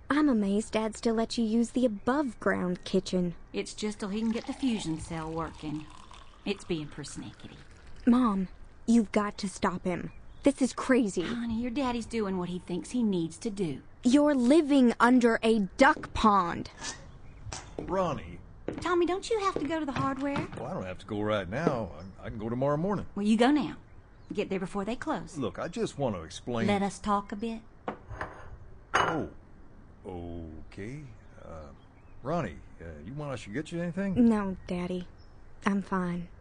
I'm amazed Dad still lets you use the above-ground kitchen. It's just till he can get the fusion cell working. It's being persnickety. Mom, you've got to stop him. This is crazy. Honey, your daddy's doing what he thinks he needs to do. You're living under a duck pond. Ronnie. Tommy, don't you have to go to the hardware? Well, I don't have to go right now. I can go tomorrow morning. Well, you go now. Get there before they close. Look, I just want to explain... Let us talk a bit. Oh, okay. Ronnie, you want us to get you anything? No, Daddy. I'm fine.